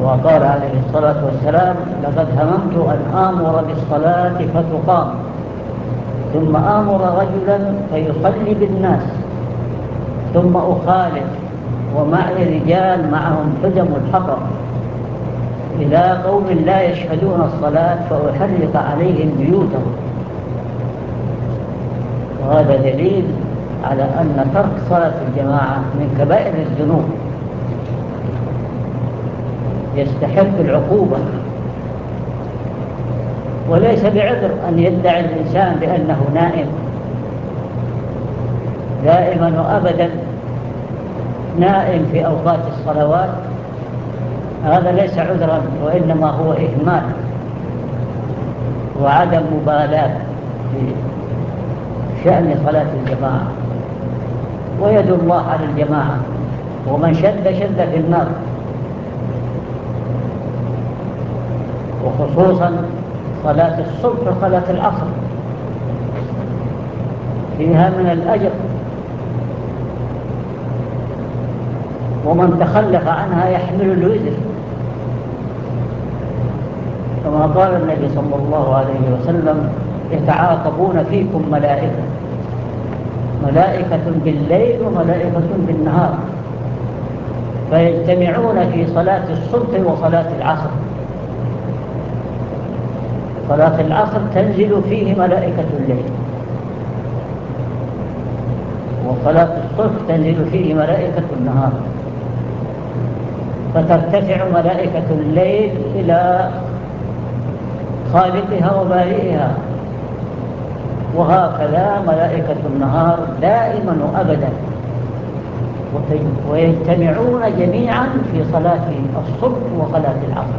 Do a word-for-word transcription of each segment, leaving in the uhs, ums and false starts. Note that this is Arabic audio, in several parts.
وقال عليه الصلاة والسلام: لقد هممت أن آمر بالصلاة فتقام ثم آمر رجلا فيصلي بالناس ثم أخالف ومعي رجال معهم حزم الحطب إلى قوم لا يشهدون الصلاة فأحرق عليهم بيوتهم. وهذا دليل على أن ترك صلاة الجماعة من كبائر الذنوب يستحق العقوبة، وليس بعذر أن يدعي الإنسان بأنه نائم دائما وأبدا، نائم في أوقات الصلوات. هذا ليس عذرا، وإنما هو إهمال وعدم مبالاة في شأن صلاة الجماعة. ويد الله على الجماعة، ومن شد شد في النار، وخصوصا صلاة الصبح وصلاة العصر فيها من الأجر، ومن تخلف عنها يحمل الوزر، كما قال النبي صلى الله عليه وسلم: يتعاقبون فيكم ملائكة ملائكة بالليل وملائكة بالنهار، فيجتمعون في صلاة الصبح وصلاة العصر. صلاة العصر تنزل فيه ملائكة الليل، وصلاة الصبح تنزل فيه ملائكة النهار، فترتفع ملائكة الليل إلى خالقها وبارئها، وهكذا ملائكة النهار دائما وأبدا، ويجتمعون جميعا في صلاة الصبح وصلاة العصر،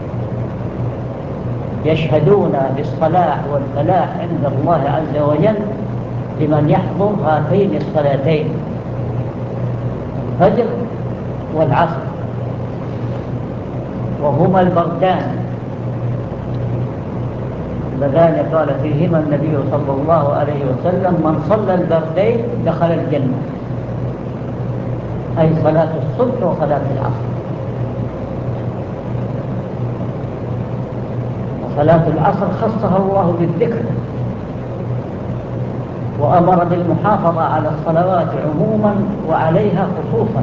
يشهدون بالصلاح والفلاح عند الله عز وجل لمن يحضر هاتين الصلاتين، الفجر والعصر، وهما البردان اللذان قال فيهما النبي صلى الله عليه وسلم: من صلى البردين دخل الجنة، أي صلاة الصبح وصلاة العصر. وصلاة العصر خصها الله بالذكر، وأمر بالمحافظة على الصلوات عموما وعليها خصوصا،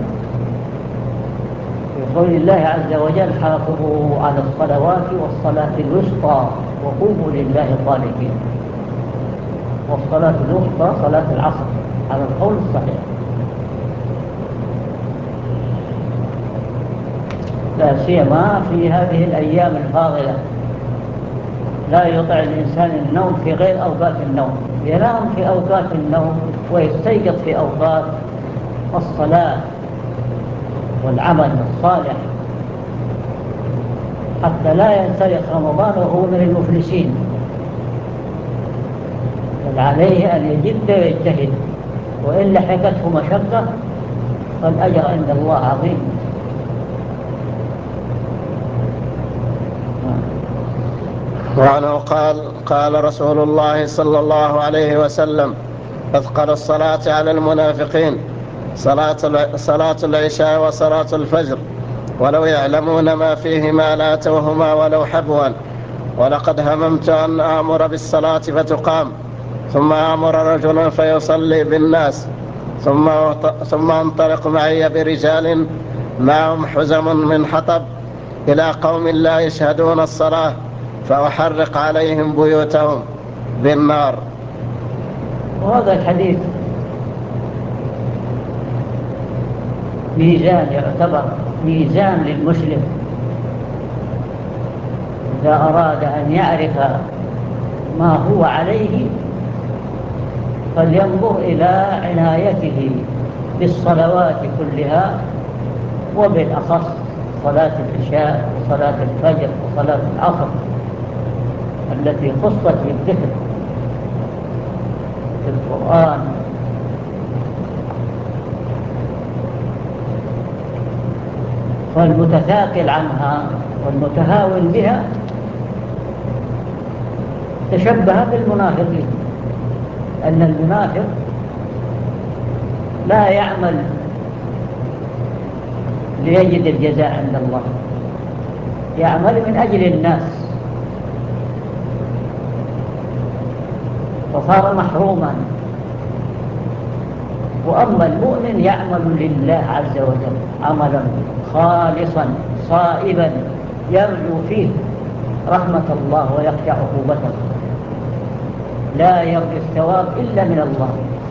في قول الله عز وجل: حافظوا على الصلوات والصلاة الوسطى وقوموا لله قانتين. والصلاة الوسطى صلاة العصر على القول الصحيح، لا سيما في هذه الأيام الفاضلة، لا يطع الإنسان النوم في غير أوقات النوم، ينام في أوقات النوم ويستيقظ في أوقات الصلاة والعمل الصالح، حتى لا ينسلخ رمضان وهو من المفلسين، بل عليه أن يجد ويجتهد، وإن لحقته مشقة فالأجر عند الله عظيم. وعنه قال: قال رسول الله صلى الله عليه وسلم: أثقل الصلاة على المنافقين صلاة صلاة العشاء وصلاة الفجر، ولو يعلمون ما فيهما لاتوهما ولو حبوا. ولقد هممت أن آمر بالصلاة فتقام ثم آمر رجلا فيصلي بالناس ثم ثم انطلق معي برجال معهم حزم من حطب إلى قوم لا يشهدون الصلاة فأحرق عليهم بيوتهم بالنار. وهذا الحديث ميزان، يعتبر ميزان للمسلم إذا أراد أن يعرف ما هو عليه، فلينظر إلى عنايته بالصلوات كلها، وبالأخص صلاة العشاء وصلاة الفجر وصلاة العصر التي خصت بالذكر في القرآن. والمتثاقل عنها والمتهاون بها تشبه بالمنافقين، أن المنافق لا يعمل ليجد الجزاء عند الله، يعمل من أجل الناس فصار محروما. وأما المؤمن يعمل لله عز وجل عملا خالصا صائبا يرجو فيه رحمة الله ويخشى عقوبته، لا يرجو الثواب إلا من الله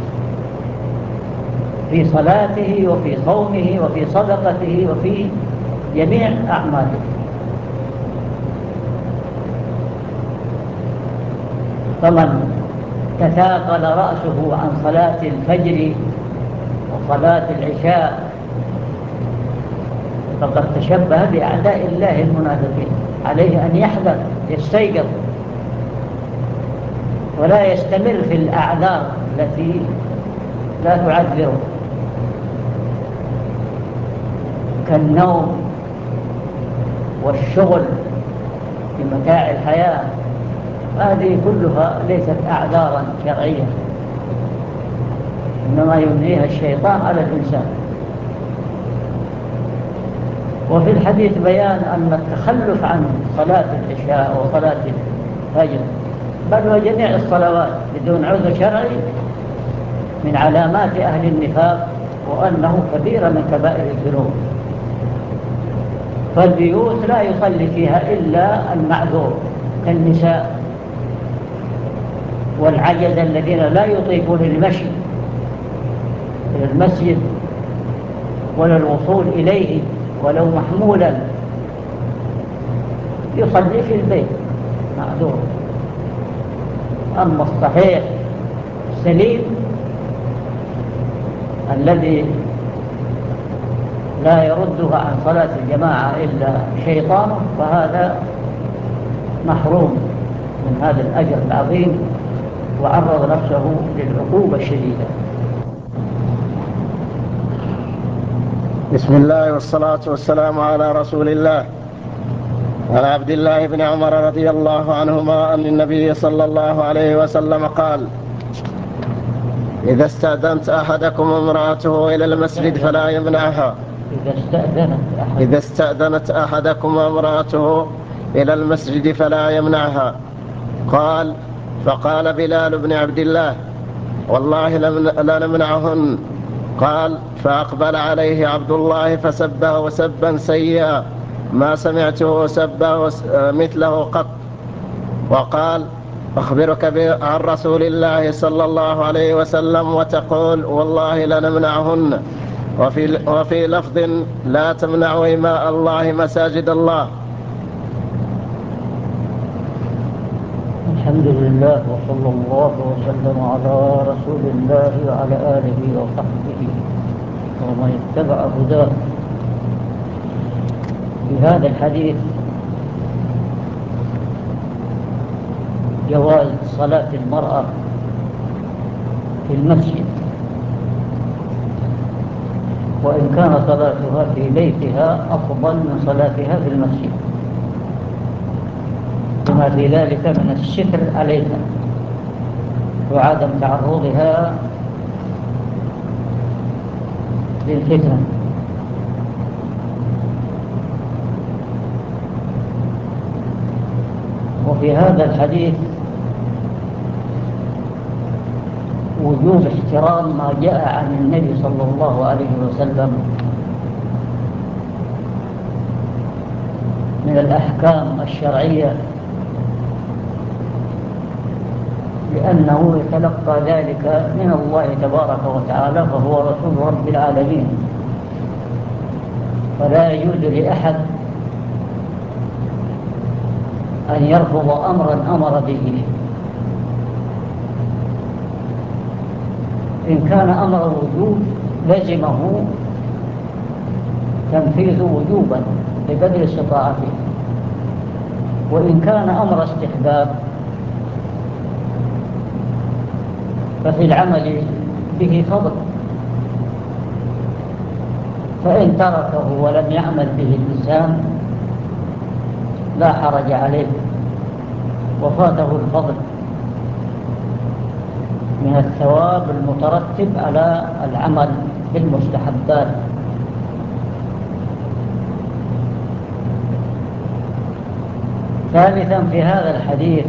في صلاته وفي صومه وفي صدقته وفي جميع أعماله. فمن تثاقل رأسه عن صلاة الفجر وصلاة العشاء فقد تشبه بأعداء الله المنافقين. عليه أن يحذر يستيقظ ولا يستمر في الأعذار التي لا تعذره كالنوم والشغل بمتاع الحياة. هذه كلها ليست أعذارا شرعية، إنما يمنيها الشيطان على الإنسان. وفي الحديث بيان أن التخلف عن صلاة العشاء وصلاة الفجر بل وجميع الصلوات بدون عذر شرعي من علامات أهل النفاق، وأنه كبيرة من كبائر الذنوب. فالبيوت لا يصلي فيها إلا المعذور كالنساء والعجز الذين لا يطيقون المشي إلى المسجد ولا الوصول إليه ولو محمولا، يصلي في البيت معذور. أما الصحيح السليم الذي لا يردها عن صلاة الجماعة إلا شيطانه فهذا محروم من هذا الأجر العظيم وعرض نفسه للعقوبة الشديدة. بسم الله والصلاة والسلام على رسول الله. عن عبد الله بن عمر رضي الله عنهما أن النبي صلى الله عليه وسلم قال: إذا استأذنت أحدكم امرأته إلى المسجد فلا يمنعها. إذا استأذنت, أحد إذا استأذنت أحدكم امرأته إلى المسجد فلا يمنعها. قال: فقال بلال بن عبد الله: والله لنمنعهن. قال: فأقبل عليه عبد الله فسبه سبا سيئا ما سمعته سبه مثله قط، وقال: أخبرك عن رسول الله صلى الله عليه وسلم وتقول والله لنمنعهن، وفي, وفي لفظ: لا تمنعوا إماء الله مساجد الله. الحمد لله وصلى الله وسلم على رسول الله وعلى آله وصحبه ومن اتبع هداه. في هذا الحديث جواز صلاة المرأة في المسجد، وإن كان صلاتها في بيتها أفضل من صلاتها في المسجد بما في ذلك من الستر عليها وعدم تعرضها للفتن. وفي هذا الحديث وجوب احترام ما جاء عن النبي صلى الله عليه وسلم من الأحكام الشرعية، لأنه يتلقى ذلك من الله تبارك وتعالى فهو رسول رب العالمين. فلا يجوز لأحد أن يرفض أمرا أمر به، إن كان أمر وجوب لزمه تنفيذ وجوبا بقدر استطاعته، وإن كان أمر استحباب ففي العمل به فضل، فإن تركه ولم يعمل به الإنسان لا حرج عليه وفاته الفضل من الثواب المترتب على العمل بالمستحبات. ثالثا في هذا الحديث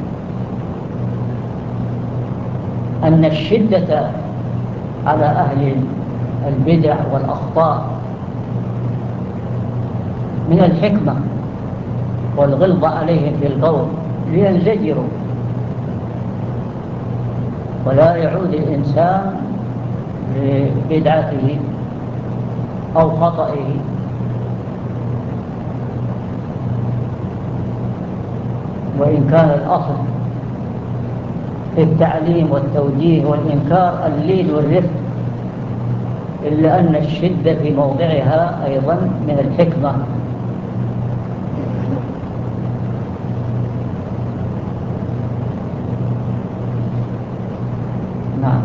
أن الشدة على أهل البدع والأخطاء من الحكمة والغلظة عليهم في القول لينزجروا ولا يعود الإنسان لبدعته أو خطئه. وإن كان الأصل في التعليم والتوجيه والإنكار اللين والرفق، إلا أن الشدة في موضعها أيضا من الحكمة. نعم.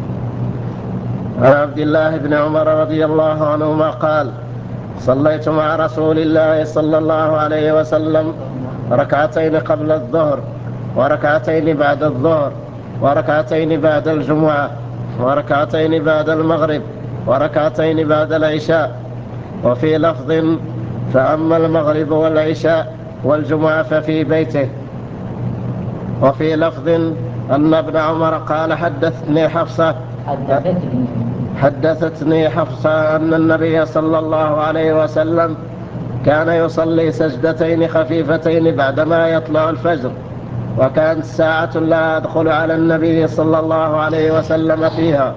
عن عبد الله بن عمر رضي الله عنهما قال: صليت مع رسول الله صلى الله عليه وسلم ركعتين قبل الظهر وركعتين بعد الظهر وركعتين بعد الجمعة وركعتين بعد المغرب وركعتين بعد العشاء. وفي لفظ: فأما المغرب والعشاء والجمعة ففي بيته. وفي لفظ أن ابن عمر قال: حدثتني حفصة حدثتني حدثتني حفصة أن النبي صلى الله عليه وسلم كان يصلي سجدتين خفيفتين بعدما يطلع الفجر، وكانت ساعة لا أدخل على النبي صلى الله عليه وسلم فيها.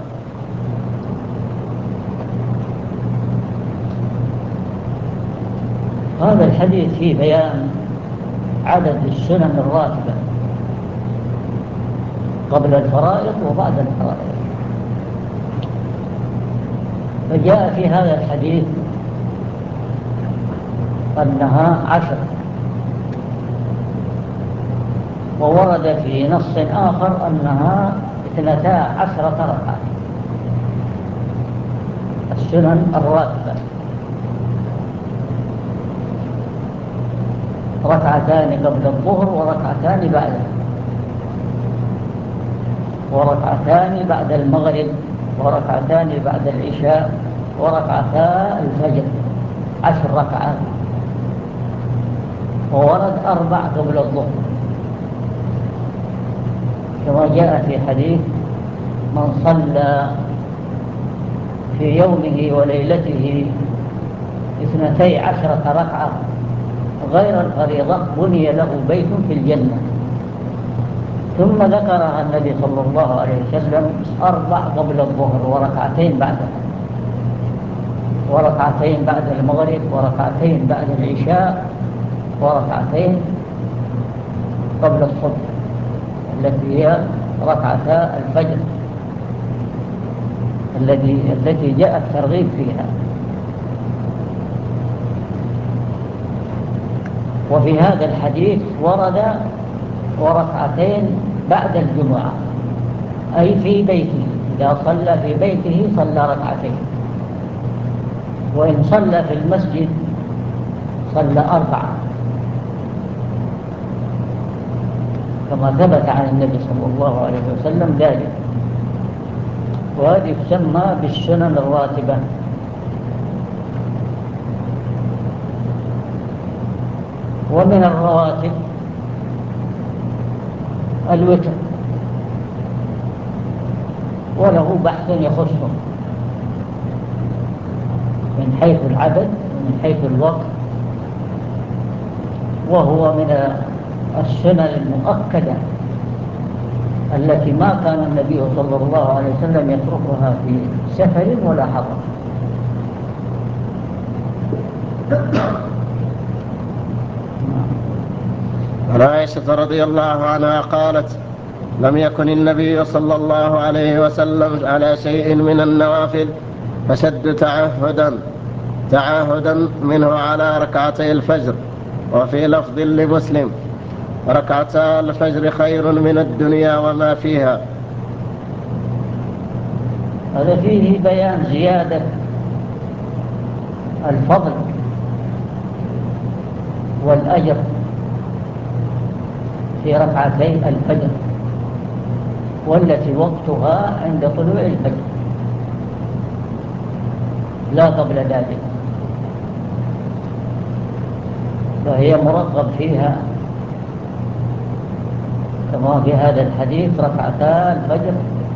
هذا الحديث فيه بيان عدد السنن الراتبة قبل الفرائض وبعد الفرائض. فجاء في هذا الحديث أنها عشر، وورد في نص آخر أنها اثنتا عشرة ركعة السنن الراتبة، ركعتان قبل الظهر وركعتان بعده وركعتان بعد المغرب وركعتان بعد العشاء وركعتا الفجر، عشر ركعات. وورد أربع قبل الظهر كما جاء في حديث: من صلى في يومه وليلته اثنتي عشرة ركعة غير الفريضة بني له بيت في الجنة. ثم ذكرها النبي صلى الله عليه وسلم: أربع قبل الظهر وركعتين بعده وركعتين بعد المغرب وركعتين بعد العشاء وركعتين قبل الصبح التي هي ركعتا الفجر الذي التي جاء الترغيب فيها. وفي هذا الحديث ورد وركعتين بعد الجمعة، أي في بيته، إذا صلى في بيته صلى ركعتين، وإن صلى في المسجد صلى أربعة كما ثبت عن النبي صلى الله عليه وسلم ذلك. وهذه تسمى بالسنن الراتبة. ومن الرواتب الوتر، وله بحث يخصه من حيث العدد ومن حيث الوقت، وهو من السنن المؤكدة التي ما كان النبي صلى الله عليه وسلم يتركها في سفر ولا حضر. عن عائشة رضي الله عنها قالت: لم يكن النبي صلى الله عليه وسلم على شيء من النوافل فشد تعهدا تعاهدا منه على ركعتي الفجر. وفي لفظ لمسلم: ركعتا الفجر خير من الدنيا وما فيها. هذا فيه بيان زيادة الفضل والأجر في ركعتي الفجر، والتي وقتها عند طلوع الفجر لا قبل ذلك، فهي مرغب فيها كما في هذا الحديث ركعتا الفجر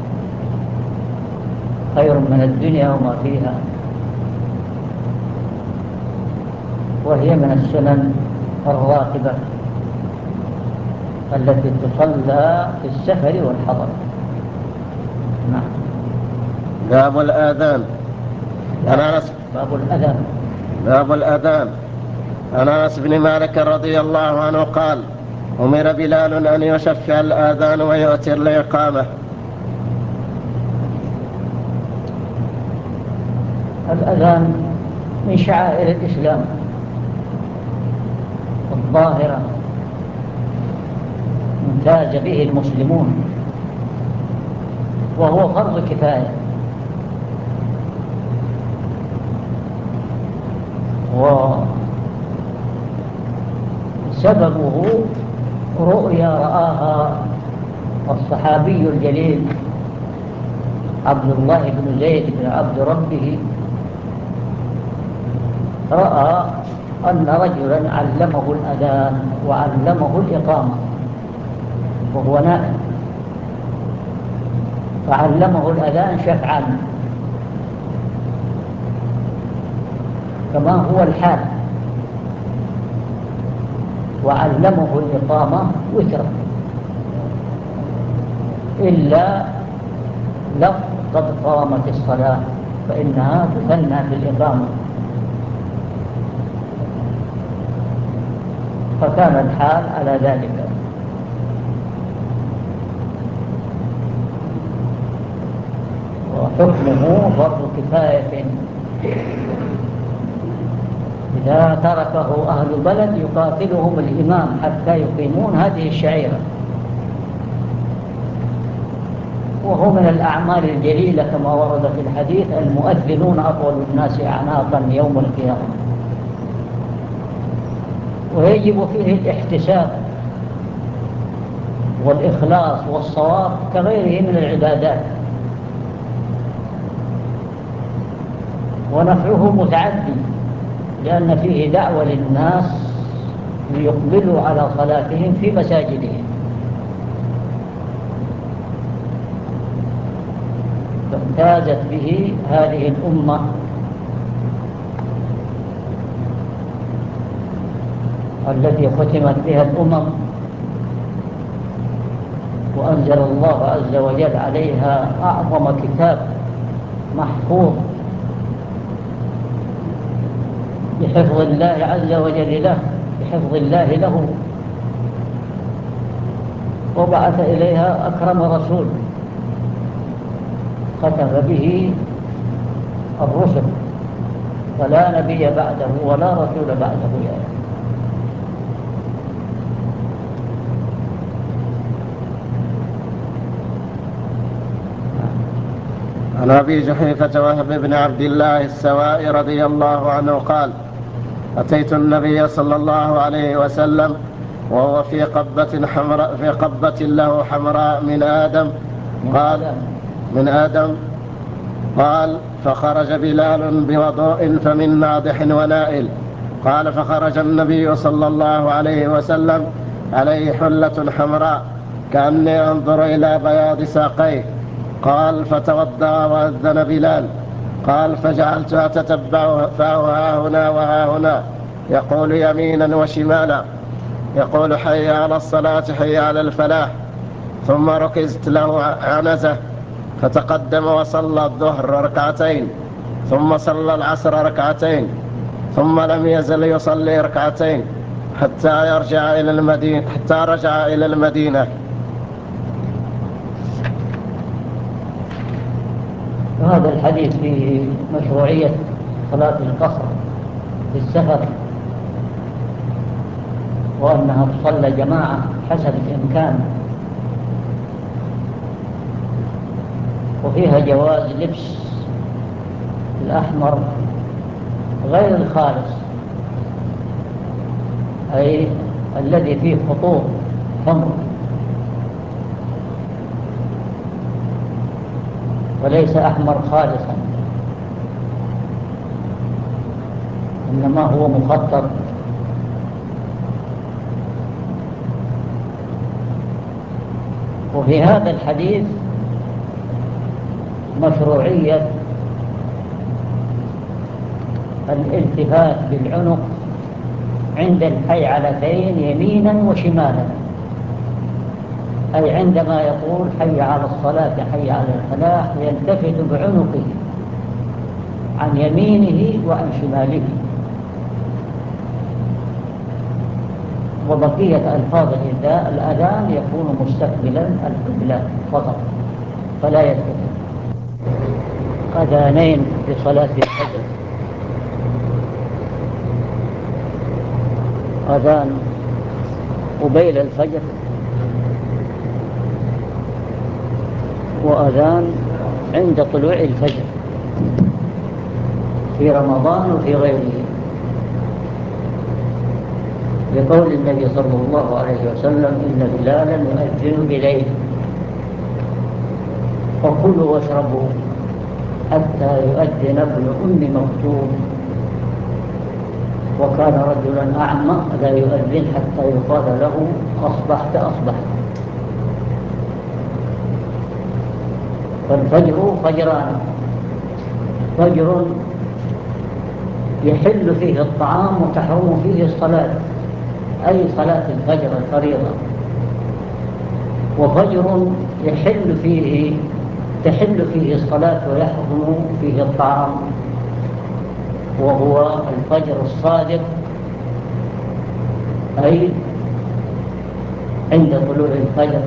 خير من الدنيا وما فيها، وهي من السنن الراتبة التي تصلى في السفر والحضر. نعم. باب الآذان. أنا باب الأذان. باب الأذان. عن أنس بن مالك رضي الله عنه قال: أمر بلال أن يشفع الآذان ويؤتر الإقامة. الأذان من شعائر الإسلام الظاهرة، امتاز به المسلمون، وهو فرض كفاية، وسببه رؤيا رآها الصحابي الجليل عبد الله بن زيد بن عبد ربه، رأى أن رجلا علمه الأذان وعلمه الإقامة وهو نائم، فعلمه الأذان شفعا كما هو الحال، وعلمه الإقامة وترا، إلا لو قد قامت الصلاة فإنها تثنى في الإقامة. فكان الحال على ذلك. وحكمه فرض كفاية، إذا تركه أهل البلد يقاتلهم الإمام حتى يقيمون هذه الشعيرة، وهو من الأعمال الجليلة كما ورد في الحديث: المؤذنون أطول الناس أعناقا يوم القيامة. ويجب فيه الاحتساب والإخلاص والصواب كغيره من العبادات، ونفعه متعدي، لأن فيه دعوة للناس ليقبلوا على صلاتهم في مساجدهم. فامتازت به هذه الأمة التي ختمت بها الأمم، وأنزل الله عز وجل عليها أعظم كتاب محفوظ بحفظ الله عز وجل له بحفظ الله له، وبعث إليها أكرم رسول ختم به الرسل، فلا نبي بعده ولا رسول بعده يعني. عن أبي جحيفة وهب بن عبد الله السوائي رضي الله عنه قال: أتيت النبي صلى الله عليه وسلم وهو في قبة حمراء في قبة له حمراء من آدم قال من آدم قال فخرج بلال بوضوء فمن ناضح ونائل. قال فخرج النبي صلى الله عليه وسلم عليه حلة حمراء كأني أنظر إلى بياض ساقيه. قال فتوضأ وأذن بلال. قال فجعلت أتتبع فهو ها هنا وها هنا يقول يمينا وشمالا، يقول حي على الصلاة حي على الفلاح. ثم ركزت له عنزة فتقدم وصلى الظهر ركعتين، ثم صلى العصر ركعتين، ثم لم يزل يصلي ركعتين حتى يرجع إلى المدينة حتى رجع إلى المدينة. وهذا الحديث فيه مشروعية صلاة القصر في السفر، وأنها تصلى جماعة حسب الإمكان، وفيها جواز لبس الأحمر غير الخالص، أي الذي فيه خطوط حمر، وليس أحمر خالصا، إنما هو مخطط. وفي هذا الحديث مشروعية الالتفات بالعنق عند الحيعلتين يمينا وشمالا، أي عندما يقول حي على الصلاة حي على الفلاح يلتفت بعنقه عن يمينه وعن شماله، وبقية ألفاظ الأذان يكون مستقبلا القبلة فقط فلا يلتفت. أذانين لصلاة الفجر، أذان قبيل الفجر وأذان عند طلوع الفجر في رمضان وفي غيره، لقول النبي صلى الله عليه وسلم إن بلالا يؤذن بليل فكلوا واشربوا حتى يؤذن ابن أم مكتوم، وكان رجلا أعمى لا يؤذن حتى يقال له أصبحت أصبحت. فالفجر فجران، فجر يحل فيه الطعام وتحرم فيه الصلاة أي صلاة الفجر الفريضة، وفجر يحل فيه تحل فيه الصلاة ويحرم فيه الطعام، وهو الفجر الصادق أي عند طلوع الفجر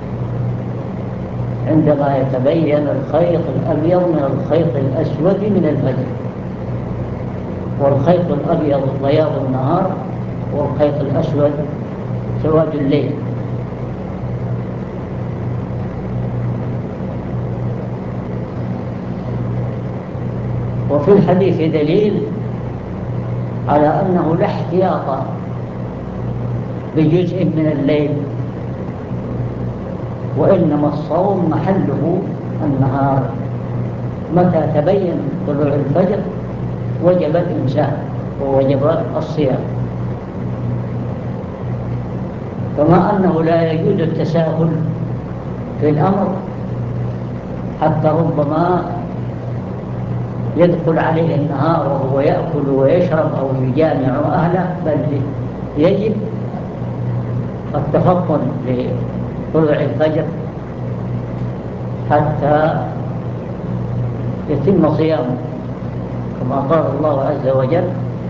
عندما يتبين الخيط الأبيض من الخيط الأسود من الفجر، والخيط الأبيض بياض النهار والخيط الأسود سواد الليل. وفي الحديث دليل على أنه لا احتياط بجزء من الليل، وإنما الصوم محله النهار، متى تبين طلوع الفجر وجب الإمساك ووجب الصيام، كما أنه لا يجوز التساهل في الأمر حتى ربما يدخل عليه النهار وهو يأكل ويشرب أو يجامع أهله، بل يجب التفطن لطلوع الفجر حتى يتم صيامه، كما قال الله عز وجل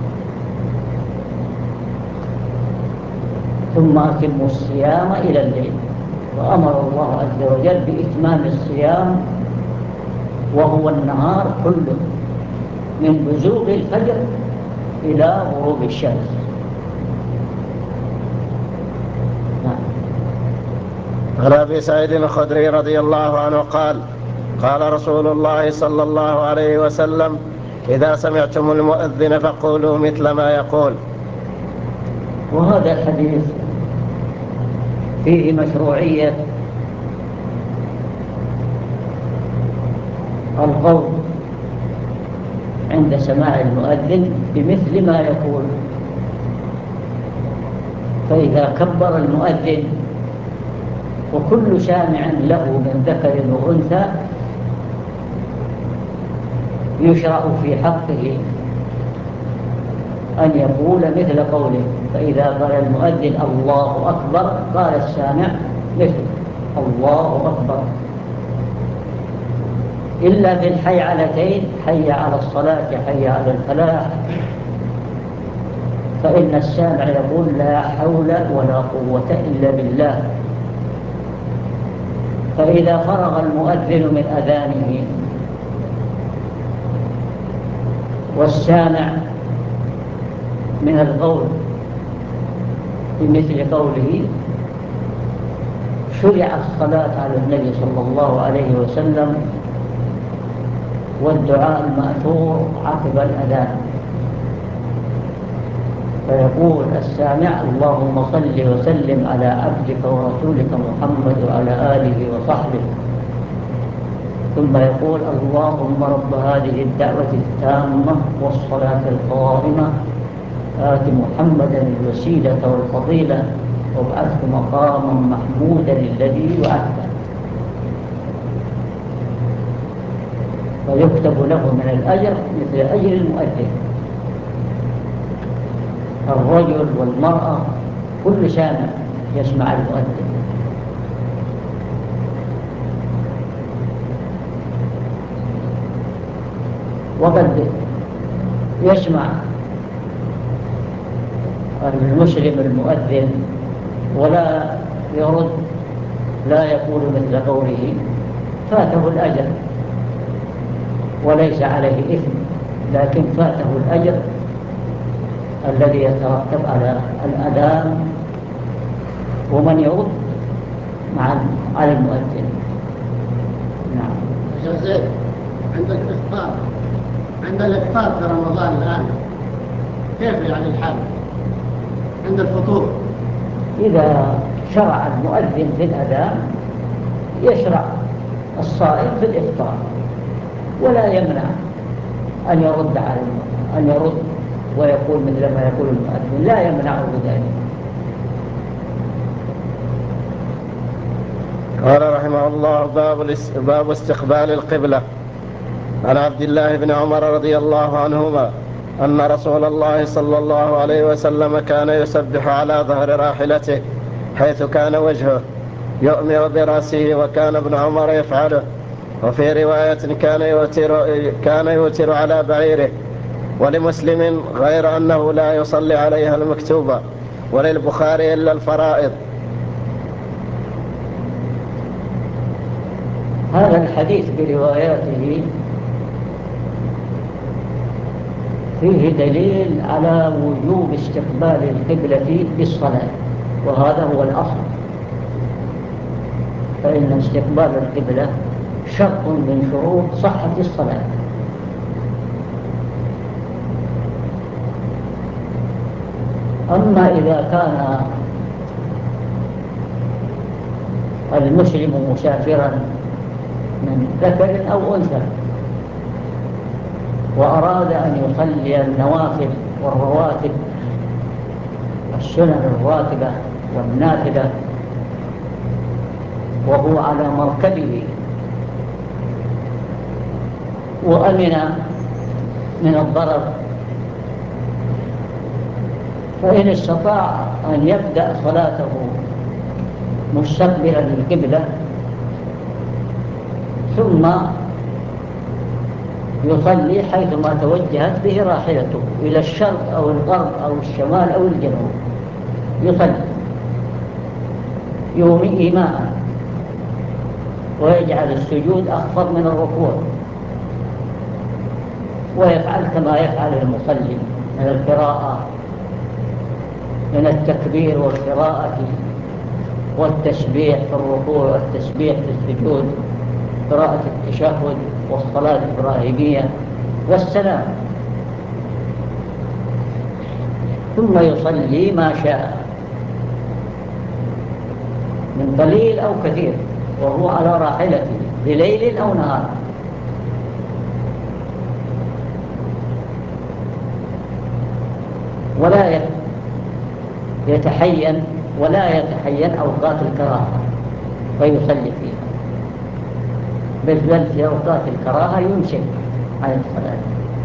ثم أتموا الصيام إلى الليل، وأمر الله عز وجل بإتمام الصيام وهو النهار كله من بزوغ الفجر إلى غروب الشمس. عن أبي سعيد الخدري رضي الله عنه قال قال رسول الله صلى الله عليه وسلم إذا سمعتم المؤذن فقولوا مثل ما يقول. وهذا الحديث فيه مشروعية القول عند سماع المؤذن بمثل ما يقول، فإذا كبر المؤذن وكل سامع له من ذكر وأنثى يشرع في حقه أن يقول مثل قوله، فإذا قال المؤذن الله أكبر قال السامع مثل الله أكبر، إلا في الحيعلتين حي على الصلاة حي على الفلاح، فإن السامع يقول لا حول ولا قوة إلا بالله. فإذا فرغ المؤذن من أذانه والسامع من القول بمثل قوله شرع الصلاة على النبي صلى الله عليه وسلم والدعاء المأثور عقب الأذان، فيقول السامع اللهم صل وسلم على عبدك ورسولك محمد وعلى آله وصحبه، ثم يقول اللهم رب هذه الدعوة التامة والصلاة القائمة آت محمدا الوسيلة والفضيلة وابعثه مقاما محمودا الذي وعدته. فيكتب له من الأجر مثل أجر المؤذن. الرجل والمرأة كل سامع يسمع المؤذن. وقد يسمع المسلم المؤذن ولا يرد، لا يقول مثل قوله، فاته الأجر وليس عليه إثم، لكن فاته الأجر الذي يترتب على الأذان ومن يرد مع على المؤذن. نعم. زيد، عند الإفطار عند الإفطار في رمضان الآن كيف يعني الحال عند الفطور؟ إذا شرع المؤذن في الأذان يشرع الصائم في الإفطار، ولا يمنع أن يرد على أن يرد ويقول مثل ما يقول المؤذن، لا يمنعه ذلك. قال رحمه الله: باب باب استقبال القبلة. عن عبد الله بن عمر رضي الله عنهما أن رسول الله صلى الله عليه وسلم كان يسبح على ظهر راحلته حيث كان وجهه يؤمر برأسه، وكان ابن عمر يفعله. وفي رواية كان يوتر, كان يوتر على بعيره. ولمسلم غير أنه لا يصلي عليها المكتوبة، وللبخاري إلا الفرائض. هذا الحديث برواياته فيه دليل على وجوب استقبال القبلة بالصلاة، وهذا هو الأصل، فإن استقبال القبلة شرط من شروط صحة الصلاة. أما إذا كان المسلم مسافرا من ذكر أو أنثى وأراد أن يصلي النوافل والرواتب، السنن الراتبة والنافلة، وهو على مركبه وأمن من الضرر، فإن استطاع أن يبدأ صلاته مستقبلا القبلة ثم يصلي حيثما توجهت به راحلته، إلى الشرق أو الغرب أو الشمال أو الجنوب، يصلي يومي إيماء، ويجعل السجود أخفض من الركوع، ويفعل كما يفعل المصلي من القراءة، من التكبير والقراءة والتسبيح في الركوع والتسبيح في السجود، قراءة التشهد والصلاة الإبراهيمية والسلام، ثم يصلي ما شاء من قليل أو كثير وهو على راحلته بليل أو نهار. ولا يتحين ولا يتحين أوقات الكراهة فيصلي فيها، بل في أوقات الكراهة يمسك عن الصلاة.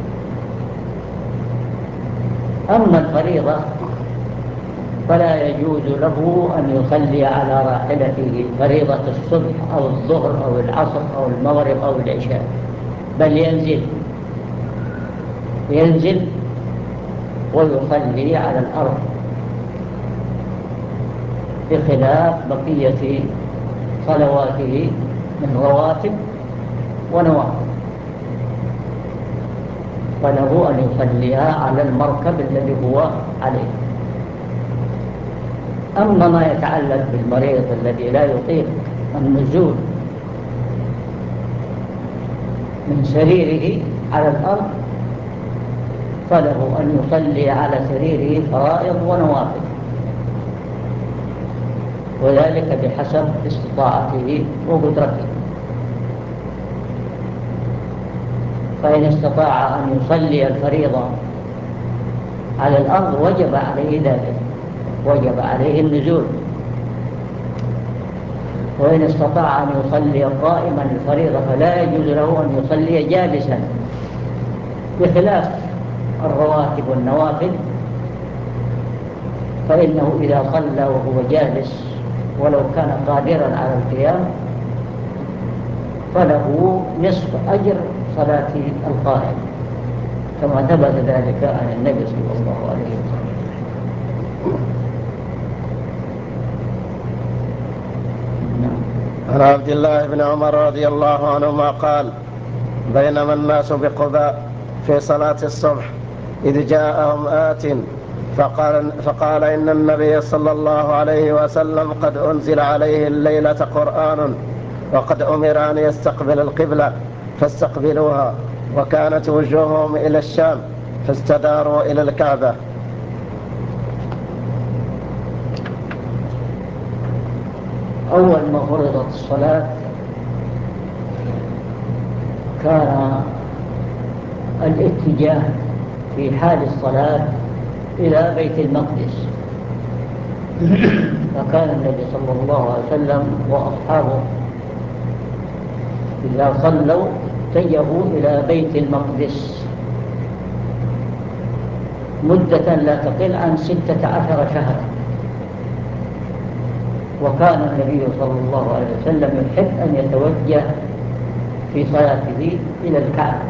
أما الفريضة فلا يجوز له أن يصلي على راحلته فريضة الصبح أو الظهر أو العصر أو المغرب أو العشاء، بل ينزل ينزل ويصلي على الأرض، بخلاف بقية صلواته من رواتب ونوافل، فله أن يصليها على المركب الذي هو عليه. أما ما يتعلق بالمريض الذي لا يطيق النزول من سريره على الأرض فله أن يصلي على سريره فرائض ونوافل، وذلك بحسب استطاعته وقدرته. فإن استطاع أن يصلي الفريضة على الأرض وجب عليه ذلك، وجب عليه النزول. وإن استطاع أن يصلي قائما الفريضة فلا يجوز له أن يصلي جالسا، بخلاف الرواتب والنوافل، فإنه إذا صلى وهو جالس ولو كان قادرا على القيام فله نصف أجر صلاة القائم، كما ثبت ذلك عن النبي صلى الله عليه وسلم. عن عبد الله بن عمر رضي الله عنهما قال: بينما الناس بقباء في صلاة الصبح إذ جاءهم آت فقال, فقال إن النبي صلى الله عليه وسلم قد أنزل عليه الليلة قرآن وقد أمر أن يستقبل القبلة فاستقبلوها، وكانت وجوههم إلى الشام فاستداروا إلى الكعبة. أول ما فرضت الصلاة كان الاتجاه في حال الصلاة إلى بيت المقدس، فكان النبي صلى الله عليه وسلم وأصحابه إذا صلوا اتجهوا إلى بيت المقدس مدة لا تقل عن ستة عشر شهرا. وكان النبي صلى الله عليه وسلم يحب أن يتوجه في صلاته إلى الكعبة.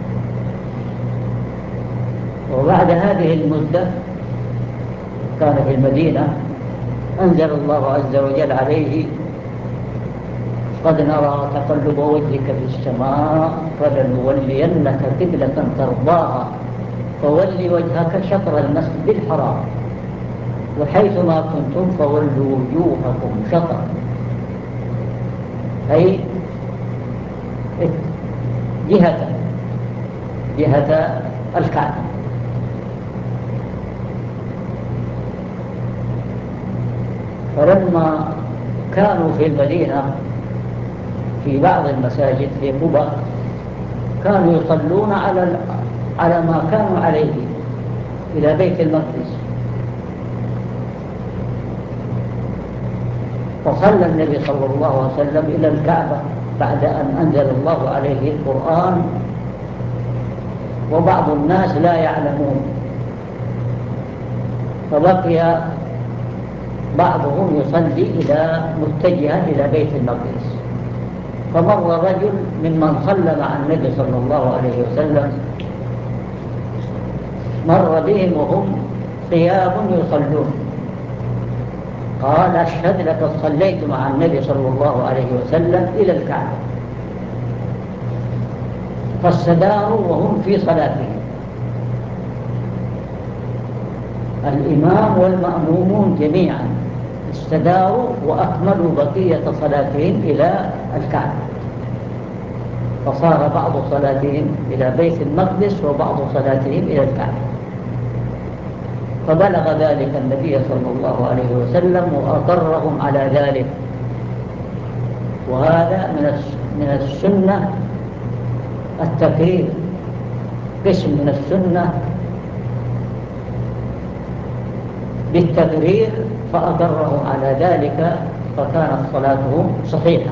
وبعد هذه المدة كان في المدينة أنزل الله عز وجل عليه: قد نرى تقلب وجهك في السماء فلنولينك قبلة ترضاها فول وجهك شطر المسجد الحرام وحيثما كنتم فولوا وجوهكم شطر، أي جهة جهة الكعبة. فلما كانوا في المدينة في بعض المساجد في قباء كانوا يصلون على على ما كانوا عليه إلى بيت المقدس، فصلى النبي صلى الله عليه وسلم إلى الكعبة بعد أن أنزل الله عليه القرآن، وبعض الناس لا يعلمون، فبقي بعضهم يصلي إلى متجها إلى بيت المقدس. فمر رجل ممن صلى مع النبي صلى الله عليه وسلم مر بهم وهم قيام يصلون، قال: أشهد لك صليت مع النبي صلى الله عليه وسلم إلى الكعبة. فاستداروا وهم في صلاتهم، الإمام والمأمومون جميعا استداروا وأكملوا بقية صلاتهم إلى الكعبة، فصار بعض صلاتهم إلى بيت المقدس وبعض صلاتهم إلى الكعبة. فبلغ ذلك النبي صلى الله عليه وسلم وأقرهم على ذلك. وهذا من السنة التقرير، قسم من السنة بالتقرير، فأقرهم على ذلك فكانت صلاتهم صحيحة.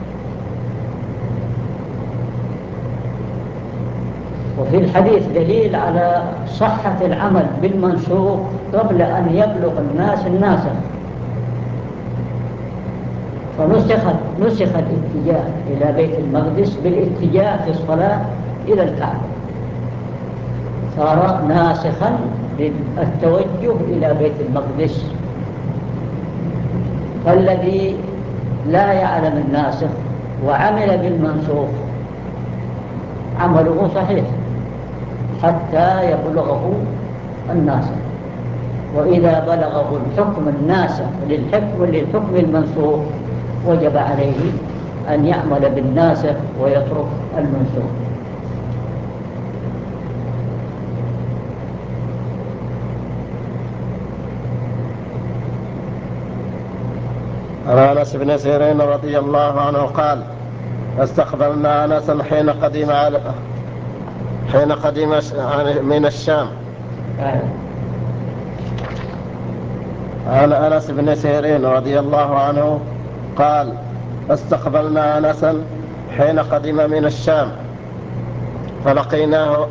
وفي الحديث دليل على صحة العمل بالمنسوخ قبل أن يبلغ الناس الناسخ، فنسخت نسخ الاتجاه إلى بيت المقدس بالاتجاه في الصلاة إلى الكعبة، صار ناسخا للتوجه إلى بيت المقدس. فالذي لا يعلم الناسخ وعمل بالمنسوخ عمله صحيح حتى يبلغه الناسخ، وإذا بلغه الحكم الناسخ للحكم للحكم المنسوخ وجب عليه أن يعمل بالناسخ ويترك المنسوخ. عن أنس بن سيرين رضي الله عنه قال: استقبلنا أنسا حين قدم على حين قدم من الشام. عن أنس بن سيرين رضي الله عنه قال: فاستقبلنا أنسا حين قدم من الشام فلقيناه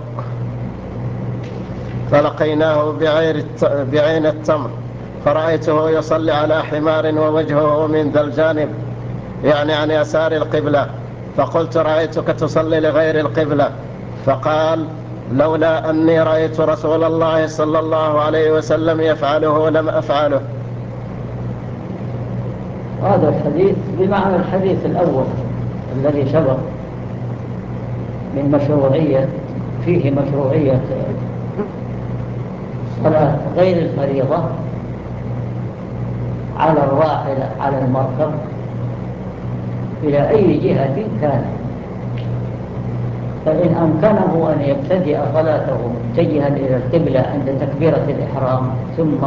فلقيناه بعير بعين التمر، فرأيته يصلي على حمار ووجهه من ذا الجانب، يعني عن يسار القبلة، فقلت: رأيتك تصلي لغير القبلة. فقال: لولا أني رأيت رسول الله صلى الله عليه وسلم يفعله لم أفعله. هذا الحديث بمعنى الحديث الأول الذي سبق من مشروعية، فيه مشروعية صلاة غير الفريضة على الراحلة على المركب إلى أي جهة كان، فإن أمكنه أن يبتدئ صلاته متجها إلى القبلة عند تكبيرة الإحرام ثم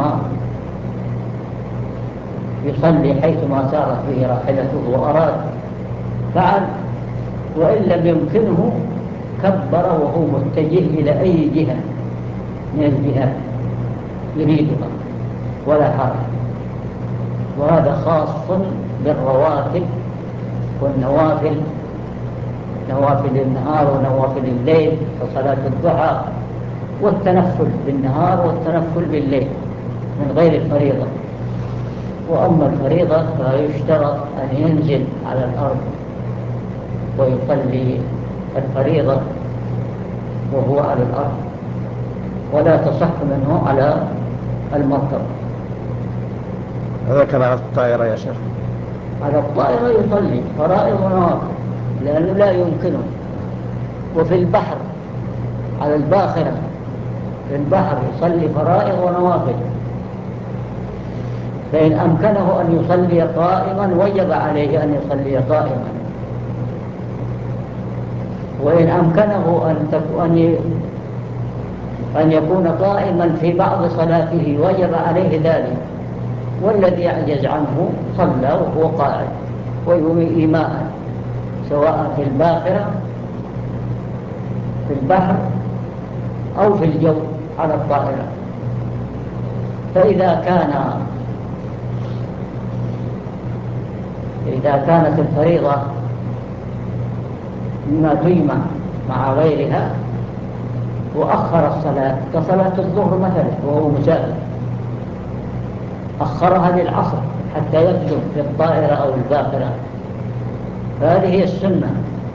يصلي حيثما سارت به راحلته وأراد فعل، وإن لم يمكنه كبر وهو متجه إلى أي جهة من الجهات يريدها ولا حرج. وهذا خاص بالرواتب والنوافل، نوافل النهار ونوافل الليل وصلاة الضحى والتنفل بالنهار والتنفل بالليل من غير الفريضة. وأما الفريضة فيشترط أن ينزل على الأرض ويصلي الفريضة وهو على الأرض، ولا تصح منه على المركب. هذا كان على الطائرة يا شيخ. على الطائرة يصلي فرائض ونوافل لأنه لا يمكنه. وفي البحر على الباخرة في البحر يصلي فرائض ونوافل، فإن أمكنه أن يصلي قائما وجب عليه أن يصلي قائما، وإن أمكنه أن أن يكون قائما في بعض صلاته وجب عليه ذلك، والذي يعجز عنه صلى وهو قاعد ويومي إيماء سواء في الباخرة في البحر أو في الجو على الطائرة. فإذا كان إذا كانت الفريضة مما تجمع مع غيرها وأخر الصلاة كصلاة الظهر مثلا وهو مسافر، أخرها للعصر حتى يقدم في الطائرة أو الباخرة، فهذه هي السنة،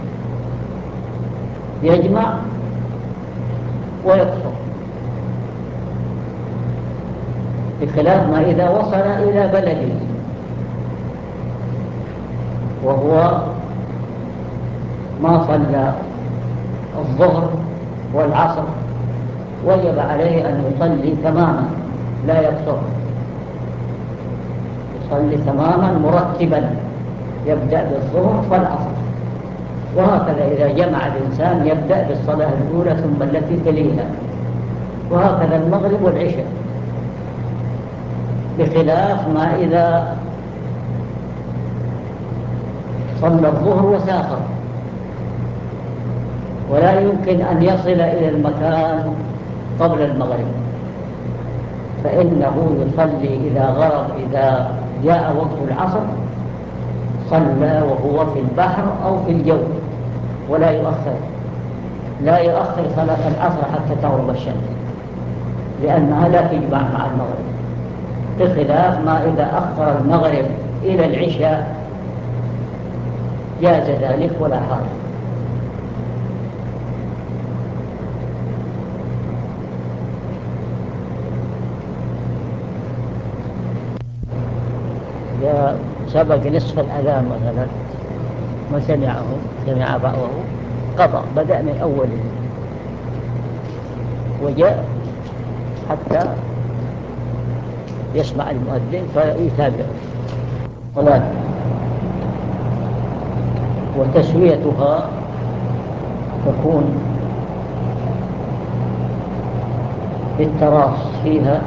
يجمع ويقصر، بخلاف ما إذا وصل إلى بلده وهو ما صلى الظهر والعصر وجب عليه أن يصلي تماما لا يقصر، يصلي تماما مرتبا يبدأ بالظهر فالعصر، وهكذا إذا جمع الإنسان يبدأ بالصلاة الأولى ثم التي تليها، وهكذا المغرب والعشاء، بخلاف ما إذا صلى الظهر وسافر ولا يمكن أن يصل إلى المكان قبل المغرب، فإنه يصلي إذا غرب إذا جاء وقت العصر صلى وهو في البحر أو في الجو، ولا يؤخر لا يؤخر صلاة العصر حتى تغرب الشمس لأنها لا تجمع مع المغرب، بخلاف ما إذا أخر المغرب إلى العشاء جاز ذلك ولا حرج. إذا سبق نصف الأذان مثلا ما سمعه سمع بعضه قطع، بدأ من أوله وجاء حتى يسمع المؤذن فيتابعه صلاة، وتسويتها تكون بالتراص فيها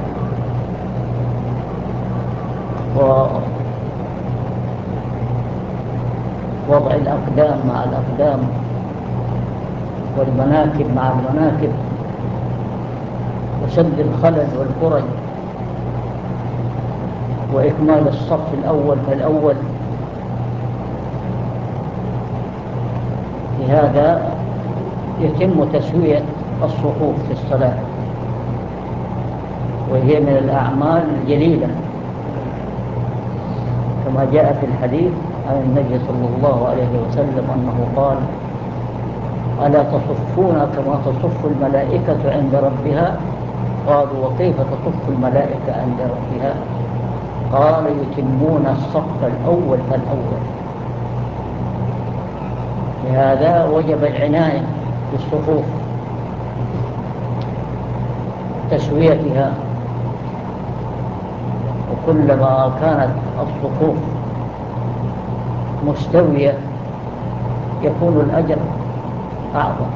ووضع الأقدام مع الأقدام والمناكب مع المناكب وسد الخلل والفرج وإكمال الصف الأول فالأول لهذا يتم تسوية الصفوف في الصلاة، وهي من الأعمال الجليلة كما جاء في الحديث عن النبي صلى الله عليه وسلم أنه قال: ألا تصفون كما تصف الملائكة عند ربها؟ قالوا: وكيف تصف الملائكة عند ربها؟ قال: يتمون الصف الأول فالأول. لهذا وجب العناية بالصفوف، تسويتها، وكلما كانت الصفوف مستوية يكون الأجر أعظم.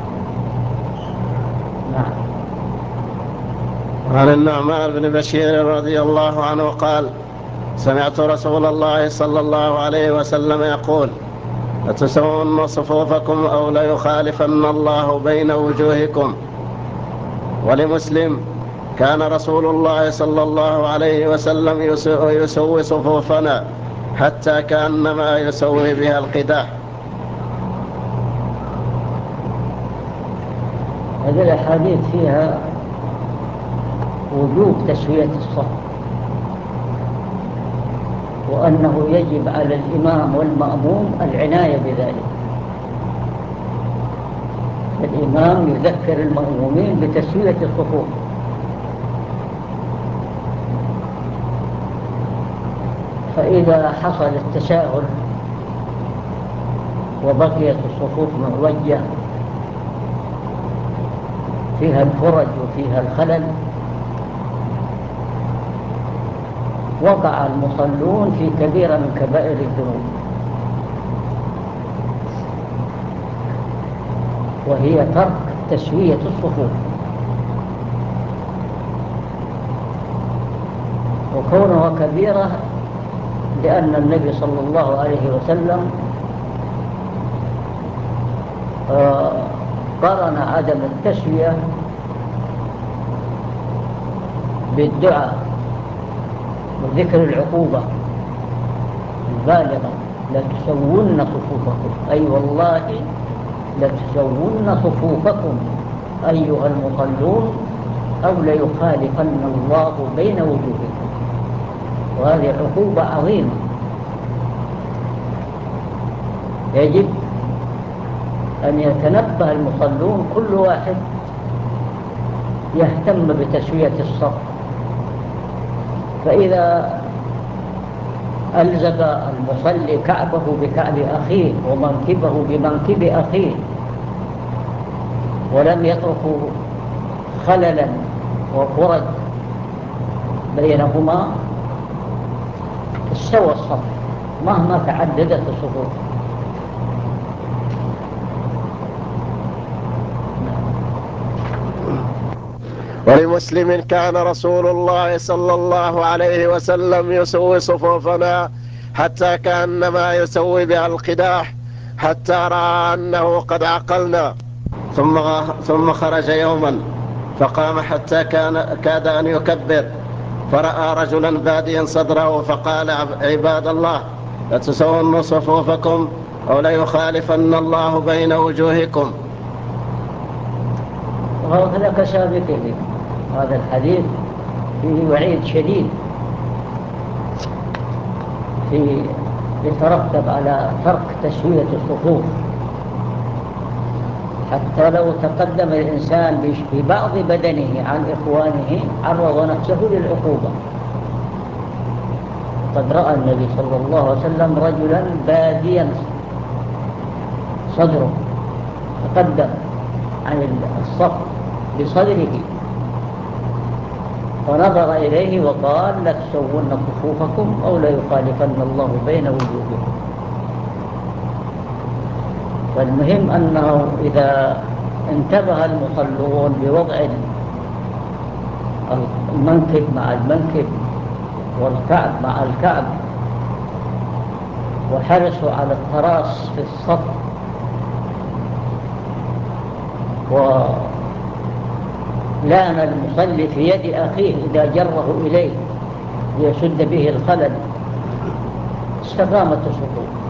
نعم. عن النعمان بن بشير رضي الله عنه قال: سمعت رسول الله صلى الله عليه وسلم يقول: لتسوون صفوفكم أو ليخالفن الله بين وجوهكم. ولمسلم: كان رسول الله صلى الله عليه وسلم يسوي صفوفنا حتى كأنما يسوي بها القداح. هذه الأحاديث فيها وجوب تسوية الصف، وأنه يجب على الإمام والمأموم العناية بذلك. الإمام يذكر المأمومين بتسوية الصفوف، فإذا حصل التساهل وبقيت الصفوف معوجة فيها الفرج وفيها الخلل، وقع المصلون في كبيرة من كبائر الذنوب، وهي ترك تسوية الصفوف. وكونها كبيرة لأن النبي صلى الله عليه وسلم قرن عدم التسوية بالدعاء وذكر العقوبة البالغة: لتسوون صفوفكم، أي والله لتسوون صفوفكم أيها المصلون، أو ليخالفن الله بين وجوهكم. وهذه عقوبة عظيمة، يجب أن يتنبه المصلون كل واحد يهتم بتسوية الصف. فإذا ألزق المصلي كعبه بكعب أخيه ومنكبه بمنكب أخيه ولم يتركوا خللا وفرج بينهما، استوى الصف مهما تعددت الصفوف. ولمسلم: كان رسول الله صلى الله عليه وسلم يسوي صفوفنا حتى كأنما يسوي بها القداح، حتى رأى أنه قد عقلنا، ثم ثم خرج يوما فقام حتى كان كاد أن يكبر، فرأى رجلا باديا صدره فقال: عباد الله، لتسوون صفوفكم أو ليخالفن الله بين وجوهكم. وهذا كسابقه، هذا الحديث فيه وعيد شديد في يترتب على ترك تسوية الصفوف، حتى لو تقدم الإنسان ببعض بدنه عن إخوانه عرض نفسه للعقوبة. قد رأى النبي صلى الله عليه وسلم رجلا باديا صدره، تقدم عن الصف بصدره، فنظر إليه وقال: لتسوون صفوفكم أو ليخالفن الله بين وجوهكم. فالمهم أنه إذا انتبه المصلون بوضع المنكب مع المنكب والكعب مع الكعب، وحرصوا على التراص في الصف، ولام المصلي في يد أخيه إذا جره إليه ليسد به الخلل، استقامت الصفوف.